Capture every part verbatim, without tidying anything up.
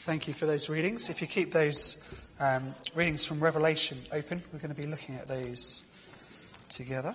Thank you for those readings. If you keep those um, readings from Revelation open, we're going to be looking at those together.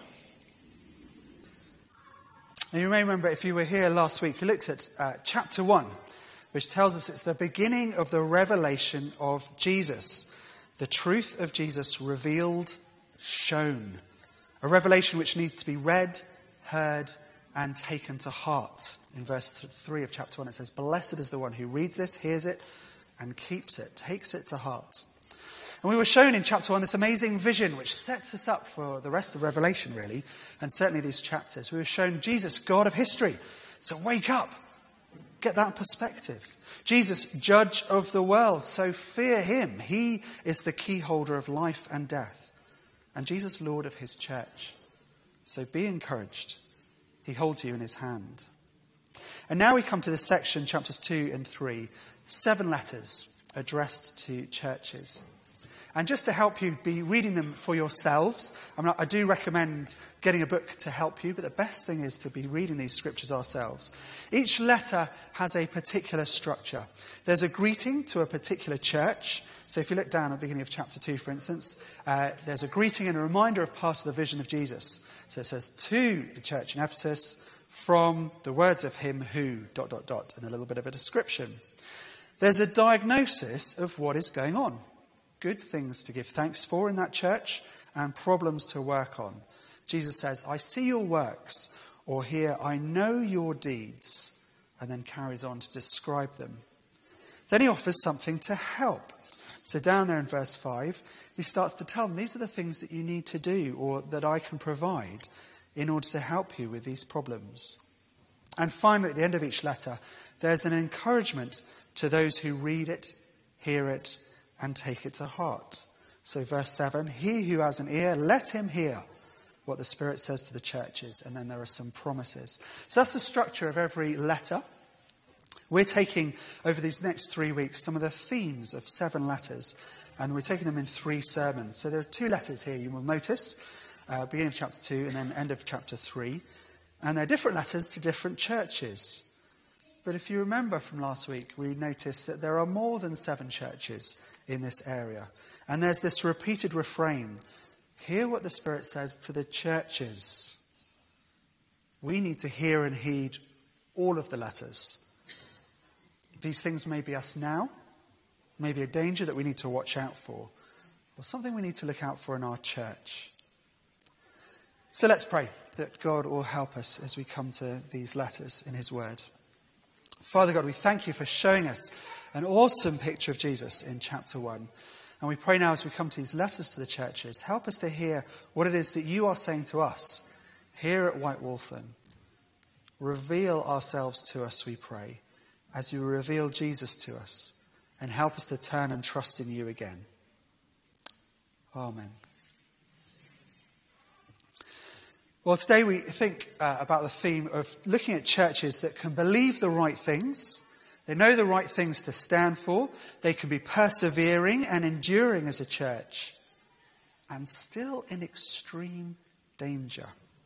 Now, you may remember, if you were here last week, we looked at uh, chapter one, which tells us it's the beginning of the revelation of Jesus. The truth of Jesus revealed, shown. A revelation which needs to be read, heard, and taken to heart. In verse three of chapter one, it says, "Blessed is the one who reads this, hears it, and keeps it, takes it to heart." And we were shown in chapter one this amazing vision which sets us up for the rest of Revelation, really, and certainly these chapters. We were shown Jesus, God of history. So wake up. Get that perspective. Jesus, judge of the world. So fear him. He is the key holder of life and death. And Jesus, Lord of his church. So be encouraged. He holds you in his hand. And now we come to this section, chapters two and three. Seven letters addressed to churches. And just to help you be reading them for yourselves, I mean, I do recommend getting a book to help you, but the best thing is to be reading these scriptures ourselves. Each letter has a particular structure. There's a greeting to a particular church. So if you look down at the beginning of chapter two, for instance, uh, there's a greeting and a reminder of part of the vision of Jesus. So it says, to the church in Ephesus, from the words of him who, dot, dot, dot, and a little bit of a description. There's a diagnosis of what is going on. Good things to give thanks for in that church and problems to work on. Jesus says, I see your works, or here, I know your deeds, and then carries on to describe them. Then he offers something to help. So down there in verse five, he starts to tell them, these are the things that you need to do, or that I can provide in order to help you with these problems. And finally, at the end of each letter, there's an encouragement to those who read it, hear it, and take it to heart. So verse seven, he who has an ear, let him hear what the Spirit says to the churches. And then there are some promises. So that's the structure of every letter. We're taking, over these next three weeks, some of the themes of seven letters, and we're taking them in three sermons. So there are two letters here, you will notice, uh, beginning of chapter two and then end of chapter three. And they're different letters to different churches. But if you remember from last week, we noticed that there are more than seven churches in this area. And there's this repeated refrain. Hear what the Spirit says to the churches. We need to hear and heed all of the letters. These things may be us now, maybe a danger that we need to watch out for, or something we need to look out for in our church. So let's pray that God will help us as we come to these letters in his word. Father God, we thank you for showing us an awesome picture of Jesus in chapter one. And we pray now as we come to these letters to the churches, help us to hear what it is that you are saying to us here at White Waltham. Reveal ourselves to us, we pray, as you reveal Jesus to us, and help us to turn and trust in you again. Amen. Well, today we think uh, about the theme of looking at churches that can believe the right things. They know the right things to stand for. They can be persevering and enduring as a church, and still in extreme danger.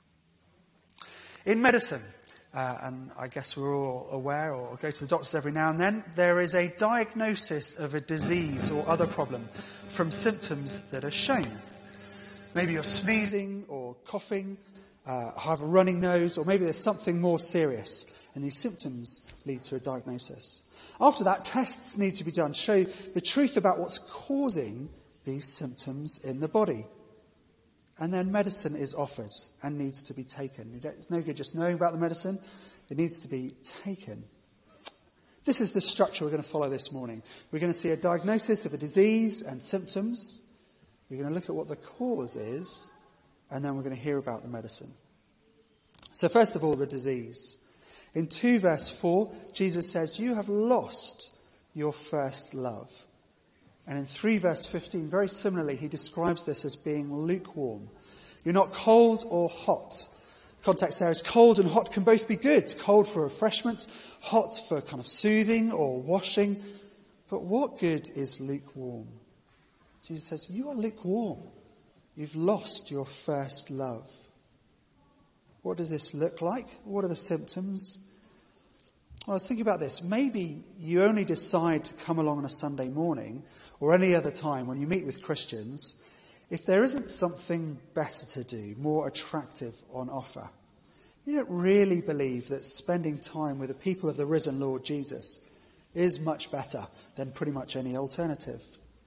In medicine, uh, and I guess we're all aware or go to the doctors every now and then, there is a diagnosis of a disease or other problem from symptoms that are shown. Maybe you're sneezing or coughing, Uh, have a running nose, or maybe there's something more serious, and these symptoms lead to a diagnosis. After that, tests need to be done, show the truth about what's causing these symptoms in the body. And then medicine is offered and needs to be taken. It's no good just knowing about the medicine, it needs to be taken. This is the structure we're going to follow this morning. We're going to see a diagnosis of a disease and symptoms. We're going to look at what the cause is, and then we're going to hear about the medicine. So first of all, the disease. In two verse four, Jesus says, you have lost your first love. And in three verse fifteen, very similarly, he describes this as being lukewarm. You're not cold or hot. Context there is cold and hot can both be good. Cold for refreshment, hot for kind of soothing or washing. But what good is lukewarm? Jesus says, you are lukewarm. You've lost your first love. What does this look like? What are the symptoms? Well, I was thinking about this. Maybe you only decide to come along on a Sunday morning or any other time when you meet with Christians if there isn't something better to do, more attractive on offer. You don't really believe that spending time with the people of the risen Lord Jesus is much better than pretty much any alternative.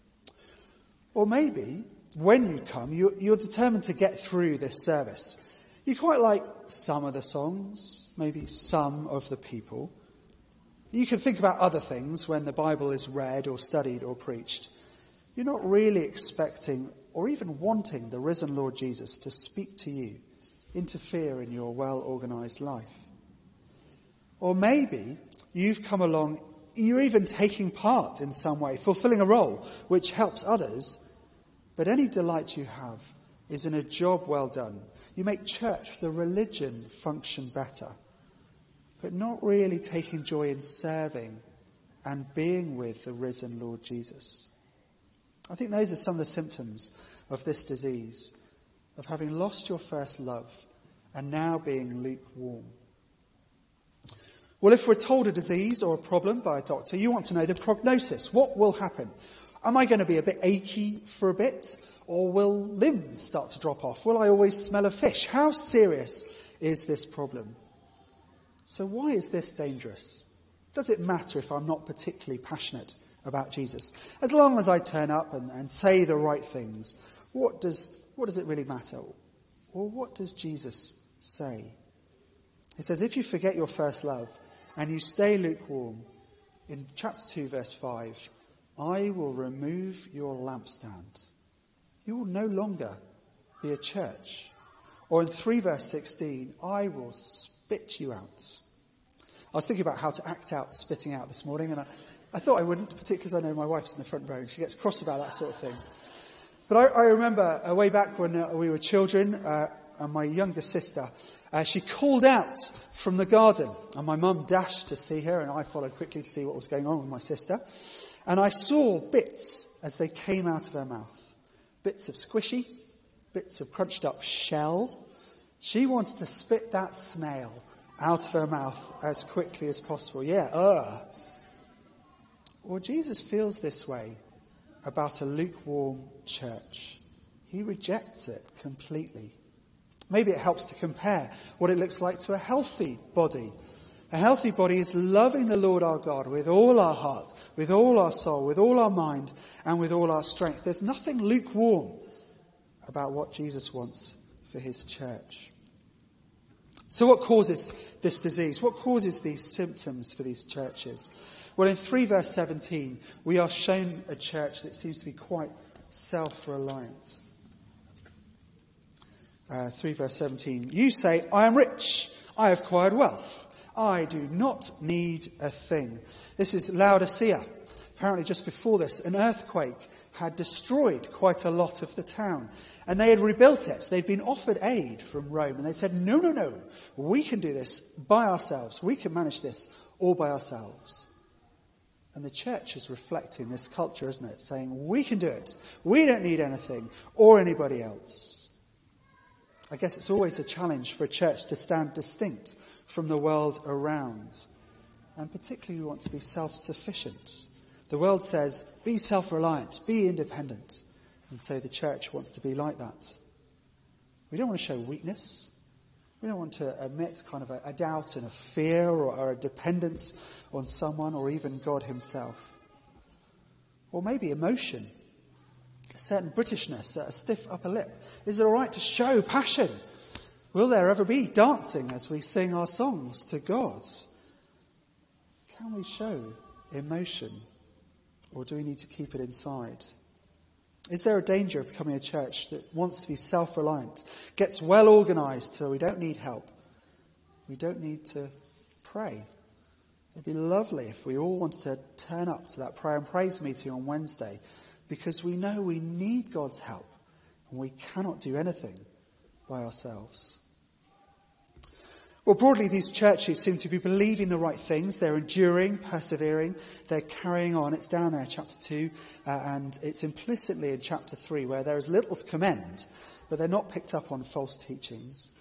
Or maybe when you come, you, you're determined to get through this service. You quite like some of the songs, maybe some of the people. You can think about other things when the Bible is read or studied or preached. You're not really expecting or even wanting the risen Lord Jesus to speak to you, interfere in your well-organised life. Or maybe you've come along, you're even taking part in some way, fulfilling a role which helps others, but any delight you have is in a job well done. You make church, the religion, function better, but not really taking joy in serving and being with the risen Lord Jesus. I think those are some of the symptoms of this disease, of having lost your first love and now being lukewarm. Well, if we're told a disease or a problem by a doctor, you want to know the prognosis. What will happen? Am I going to be a bit achy for a bit? Or will limbs start to drop off? Will I always smell of fish? How serious is this problem? So why is this dangerous? Does it matter if I'm not particularly passionate about Jesus? As long as I turn up and, and say the right things, what does, what does it really matter? Or what does Jesus say? He says, if you forget your first love and you stay lukewarm, in chapter two, verse five, I will remove your lampstand. You will no longer be a church. Or in three verse sixteen, I will spit you out. I was thinking about how to act out spitting out this morning, and I, I thought I wouldn't, particularly because I know my wife's in the front row and she gets cross about that sort of thing. But I, I remember uh, way back when uh, we were children, uh, and my younger sister, uh, she called out from the garden, and my mum dashed to see her, and I followed quickly to see what was going on with my sister. And I saw bits as they came out of her mouth. Bits of squishy, bits of crunched up shell. She wanted to spit that snail out of her mouth as quickly as possible. Yeah, uh. Well, Jesus feels this way about a lukewarm church. He rejects it completely. Maybe it helps to compare what it looks like to a healthy body. A healthy body is loving the Lord our God with all our heart, with all our soul, with all our mind, and with all our strength. There's nothing lukewarm about what Jesus wants for his church. So what causes this disease? What causes these symptoms for these churches? Well, in three verse seventeen, we are shown a church that seems to be quite self-reliant. Uh, three verse seventeen, you say, I am rich, I have acquired wealth. I do not need a thing. This is Laodicea. Apparently just before this, an earthquake had destroyed quite a lot of the town. And they had rebuilt it. They'd been offered aid from Rome. And they said, no, no, no. We can do this by ourselves. We can manage this all by ourselves. And the church is reflecting this culture, isn't it? Saying, we can do it. We don't need anything or anybody else. I guess it's always a challenge for a church to stand distinct from the world around. And particularly we want to be self-sufficient. The world says, be self-reliant, be independent. And so the church wants to be like that. We don't want to show weakness. We don't want to admit kind of a, a doubt and a fear or, or a dependence on someone or even God himself. Or maybe emotion, a certain Britishness, a stiff upper lip. Is it all right to show passion? Will there ever be dancing as we sing our songs to God? Can we show emotion, or do we need to keep it inside? Is there a danger of becoming a church that wants to be self-reliant, gets well organised so we don't need help? We don't need to pray. It'd be lovely if we all wanted to turn up to that prayer and praise meeting on Wednesday, because we know we need God's help and we cannot do anything by ourselves. Well, broadly, these churches seem to be believing the right things. They're enduring, persevering, they're carrying on. It's down there, chapter two, uh, and it's implicitly in chapter three, where there is little to commend, but they're not picked up on false teachings.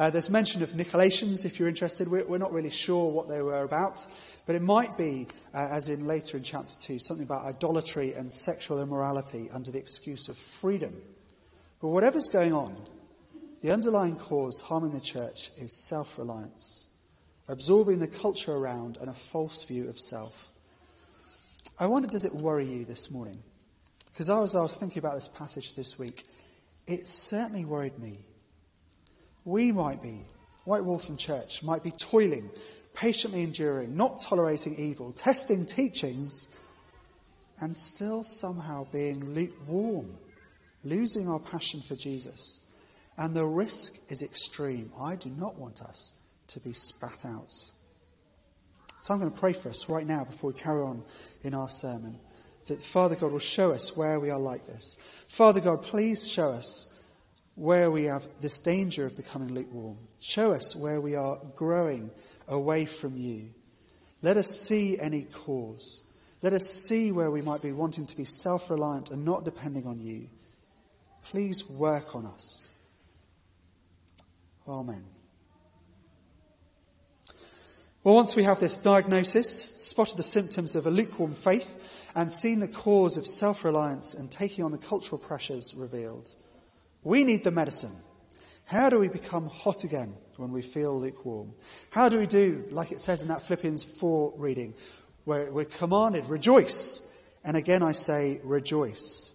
Uh, there's mention of Nicolaitans, if you're interested. We're, we're not really sure what they were about, but it might be, uh, as in later in chapter two, something about idolatry and sexual immorality under the excuse of freedom. But whatever's going on, the underlying cause harming the church is self-reliance, absorbing the culture around and a false view of self. I wonder, does it worry you this morning? Because as I was thinking about this passage this week, it certainly worried me. We might be, White Waltham Church, might be toiling, patiently enduring, not tolerating evil, testing teachings, and still somehow being lukewarm, losing our passion for Jesus. And the risk is extreme. I do not want us to be spat out. So I'm going to pray for us right now before we carry on in our sermon, that Father God will show us where we are like this. Father God, please show us where we have this danger of becoming lukewarm. Show us where we are growing away from you. Let us see any cause. Let us see where we might be wanting to be self-reliant and not depending on you. Please work on us. Amen. Well, once we have this diagnosis, spotted the symptoms of a lukewarm faith, and seen the cause of self-reliance and taking on the cultural pressures revealed, we need the medicine. How do we become hot again when we feel lukewarm? How do we do, like it says in that Philippians four reading, where we're commanded, rejoice. And again I say, rejoice.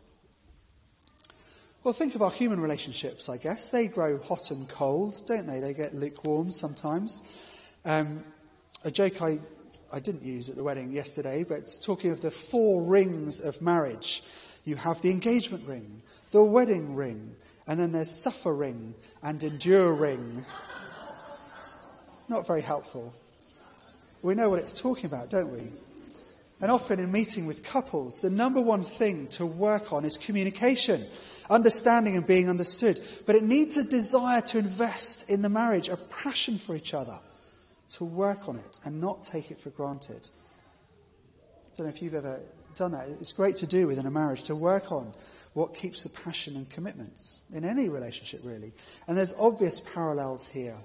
Well, think of our human relationships, I guess. They grow hot and cold, don't they? They get lukewarm sometimes. Um, a joke I, I didn't use at the wedding yesterday, but talking of the four rings of marriage. You have the engagement ring, the wedding ring, and then there's suffer ring and endure ring. Not very helpful. We know what it's talking about, don't we? And often in meeting with couples, the number one thing to work on is communication, understanding and being understood. But it needs a desire to invest in the marriage, a passion for each other, to work on it and not take it for granted. I don't know if you've ever done that. It's great to do within a marriage, to work on what keeps the passion and commitments in any relationship, really. And there's obvious parallels here.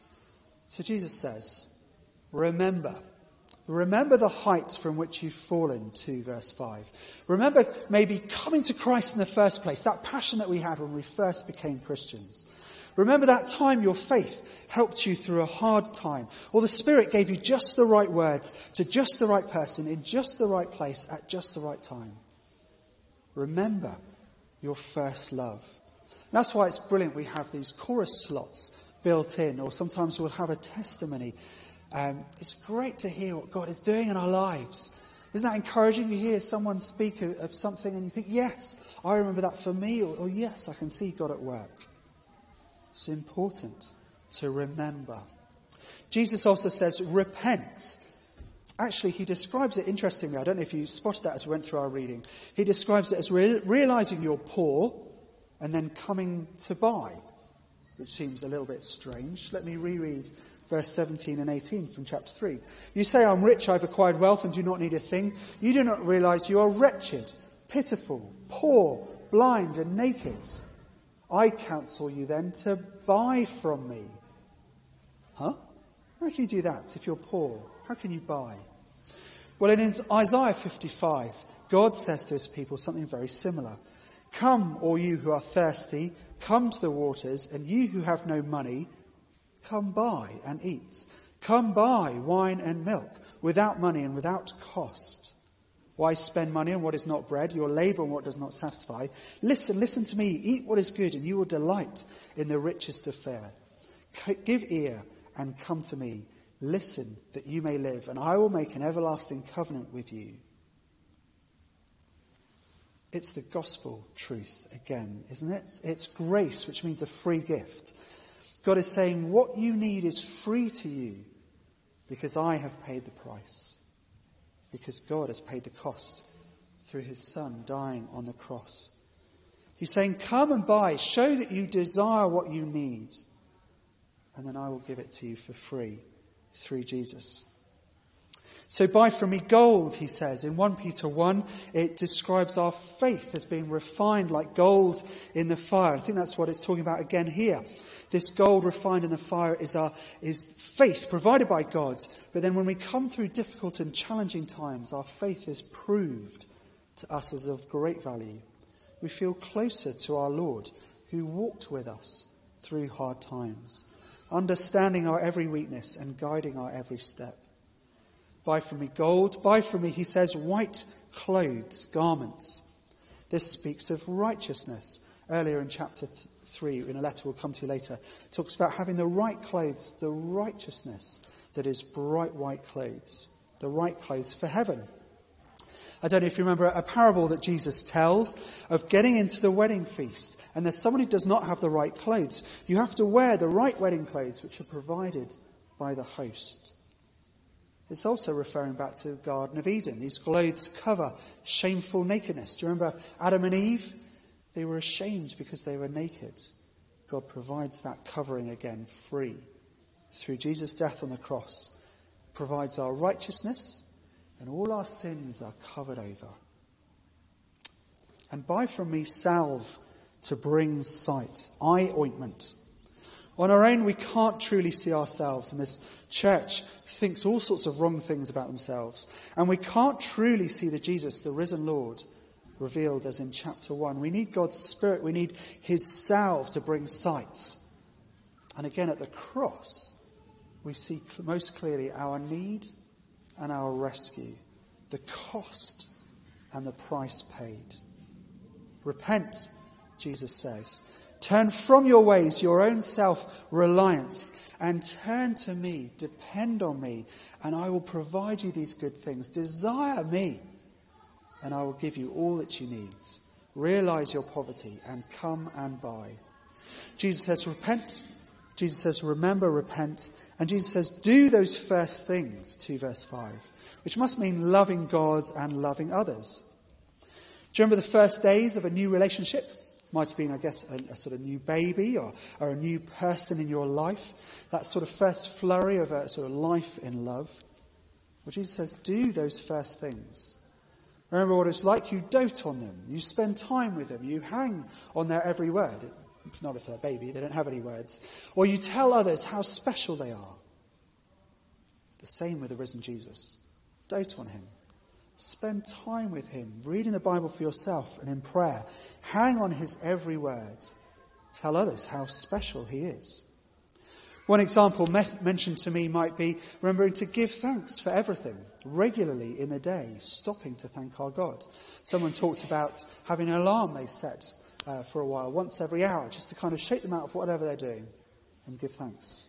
So Jesus says, remember. Remember the height from which you've fallen to, verse five. Remember maybe coming to Christ in the first place, that passion that we had when we first became Christians. Remember that time your faith helped you through a hard time, or the Spirit gave you just the right words to just the right person in just the right place at just the right time. Remember your first love. That's why it's brilliant we have these chorus slots built in, or sometimes we'll have a testimony. Um, it's great to hear what God is doing in our lives. Isn't that encouraging? You hear someone speak of, of something and you think, yes, I remember that for me, or, or yes, I can see God at work. It's important to remember. Jesus also says, repent. Actually, he describes it interestingly. I don't know if you spotted that as we went through our reading. He describes it as re- realizing you're poor and then coming to buy, which seems a little bit strange. Let me reread verse seventeen and eighteen from chapter three. You say, I'm rich, I've acquired wealth and do not need a thing. You do not realize you are wretched, pitiful, poor, blind and naked. I counsel you then to buy from me. Huh? How can you do that if you're poor? How can you buy? Well, in Isaiah fifty-five, God says to his people something very similar. Come, all you who are thirsty, come to the waters, and you who have no money, come buy and eat. Come buy wine and milk without money and without cost. Why spend money on what is not bread, your labour on what does not satisfy? Listen, listen to me, eat what is good, and you will delight in the richest of fare. Give ear and come to me. Listen that you may live, and I will make an everlasting covenant with you. It's the gospel truth again, isn't it? It's grace, which means a free gift. God is saying what you need is free to you because I have paid the price. Because God has paid the cost through his Son dying on the cross. He's saying, come and buy, show that you desire what you need, and then I will give it to you for free through Jesus. So buy from me gold, he says. In First Peter one, it describes our faith as being refined like gold in the fire. I think that's what it's talking about again here. This gold refined in the fire is our is faith provided by God. But then when we come through difficult and challenging times, our faith is proved to us as of great value. We feel closer to our Lord, who walked with us through hard times, understanding our every weakness and guiding our every step. Buy from me gold, buy from me, he says, white clothes, garments. This speaks of righteousness. Earlier in chapter three, in a letter we'll come to later, it talks about having the right clothes, the righteousness that is bright white clothes, the right clothes for heaven. I don't know if you remember a parable that Jesus tells of getting into the wedding feast, and there's someone who does not have the right clothes. You have to wear the right wedding clothes, which are provided by the host. It's also referring back to the Garden of Eden. These clothes cover shameful nakedness. Do you remember Adam and Eve? They were ashamed because they were naked. God provides that covering again free. Through Jesus' death on the cross, provides our righteousness, and all our sins are covered over. And buy from me salve to bring sight, eye ointment. On our own, we can't truly see ourselves, and this church thinks all sorts of wrong things about themselves. And we can't truly see the Jesus, the risen Lord, revealed as in chapter one. We need God's Spirit. We need his salve to bring sight. And again, at the cross, we see most clearly our need and our rescue, the cost and the price paid. Repent, Jesus says. Turn from your ways, your own self-reliance, and turn to me, depend on me, and I will provide you these good things. Desire me, and I will give you all that you need. Realize your poverty and come and buy. Jesus says, repent. Jesus says, remember, repent. And Jesus says, do those first things, to verse five, which must mean loving God and loving others. Do you remember the first days of a new relationship? Might have been, I guess, a, a sort of new baby or, or a new person in your life. That sort of first flurry of a sort of life in love. Well, Jesus says, do those first things. Remember what it's like. You dote on them. You spend time with them. You hang on their every word. It's not if they're a baby, they don't have any words. Or you tell others how special they are. The same with the risen Jesus. Dote on him. Spend time with him, reading the Bible for yourself and in prayer. Hang on his every word. Tell others how special he is. One example met, mentioned to me might be remembering to give thanks for everything regularly in the day, stopping to thank our God. Someone talked about having an alarm they set uh, for a while, once every hour, just to kind of shake them out of whatever they're doing and give thanks.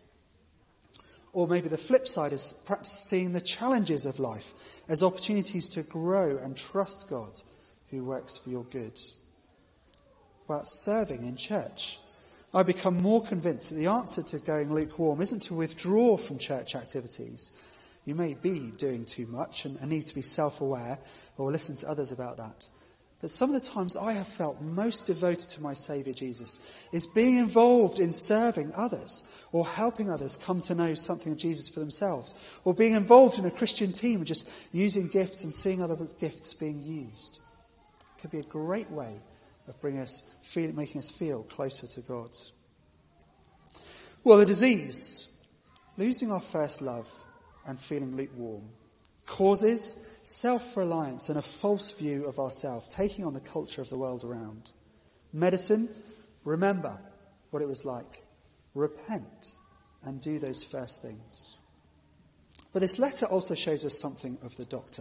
Or maybe the flip side is practicing the challenges of life as opportunities to grow and trust God who works for your good. About serving in church. I become more convinced that the answer to going lukewarm isn't to withdraw from church activities. You may be doing too much and need to be self-aware or listen to others about that. But some of the times I have felt most devoted to my Saviour Jesus is being involved in serving others or helping others come to know something of Jesus for themselves, or being involved in a Christian team and just using gifts and seeing other gifts being used. It could be a great way of bringing us, feel, making us feel closer to God. Well, the disease, losing our first love and feeling lukewarm, causes self-reliance and a false view of ourselves, taking on the culture of the world around. Medicine, remember what it was like. Repent and do those first things. But this letter also shows us something of the doctor.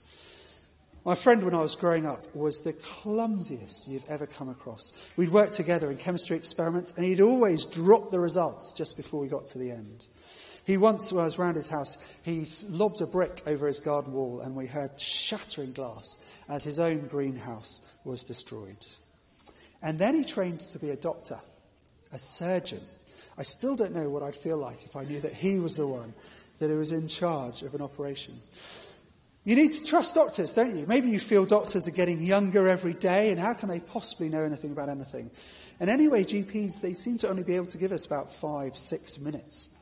My friend, when I was growing up, was the clumsiest you've ever come across. We'd worked together in chemistry experiments, and he'd always drop the results just before we got to the end. He once, when I was round his house, he lobbed a brick over his garden wall, and we heard shattering glass as his own greenhouse was destroyed. And then he trained to be a doctor, a surgeon. I still don't know what I'd feel like if I knew that he was the one that was in charge of an operation. You need to trust doctors, don't you? Maybe you feel doctors are getting younger every day, and how can they possibly know anything about anything? And anyway, G Ps, they seem to only be able to give us about five, six minutes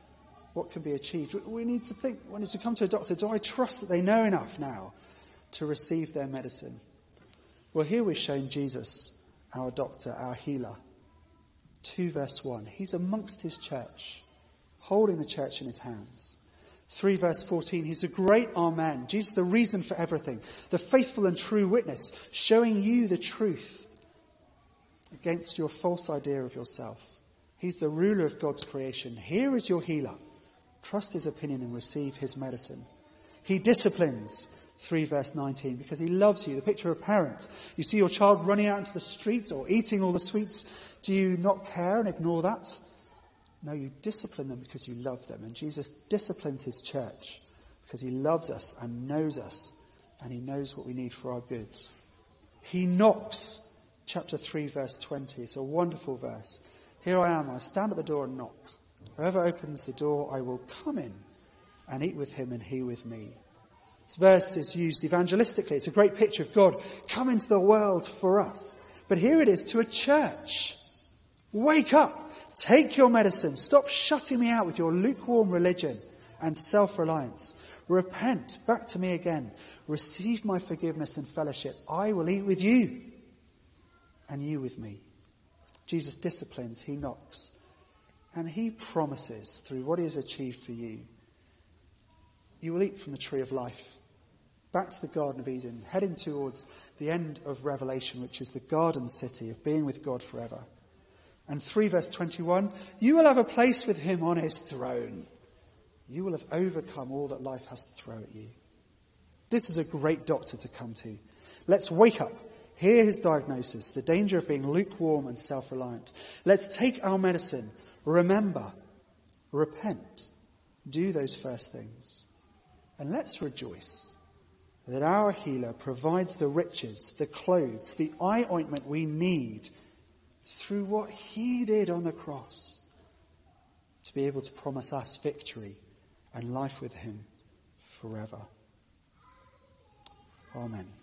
what can be achieved. We need to think, when it's to come to a doctor, do I trust that they know enough now to receive their medicine? Well, here we're shown Jesus, our doctor, our healer. two verse one. He's amongst his church, holding the church in his hands. three verse fourteen. He's a great Amen. Jesus, the reason for everything. The faithful and true witness, showing you the truth against your false idea of yourself. He's the ruler of God's creation. Here is your healer. Trust his opinion and receive his medicine. He disciplines, three verse nineteen, because he loves you. The picture of a parent. You see your child running out into the street or eating all the sweets. Do you not care and ignore that? No, you discipline them because you love them. And Jesus disciplines his church because he loves us and knows us. And he knows what we need for our good. He knocks, chapter three verse twenty. It's a wonderful verse. Here I am, I stand at the door and knock. Whoever opens the door, I will come in and eat with him and he with me. This verse is used evangelistically. It's a great picture of God come into the world for us. But here it is to a church. Wake up. Take your medicine. Stop shutting me out with your lukewarm religion and self-reliance. Repent. Back to me again. Receive my forgiveness and fellowship. I will eat with you and you with me. Jesus disciplines. He knocks. And he promises, through what he has achieved for you, you will eat from the tree of life. Back to the Garden of Eden, heading towards the end of Revelation, which is the garden city of being with God forever. And three verse twenty-one, you will have a place with him on his throne. You will have overcome all that life has to throw at you. This is a great doctor to come to. Let's wake up. Hear his diagnosis, the danger of being lukewarm and self-reliant. Let's take our medicine. Remember, repent, do those first things. And let's rejoice that our healer provides the riches, the clothes, the eye ointment we need through what he did on the cross to be able to promise us victory and life with him forever. Amen.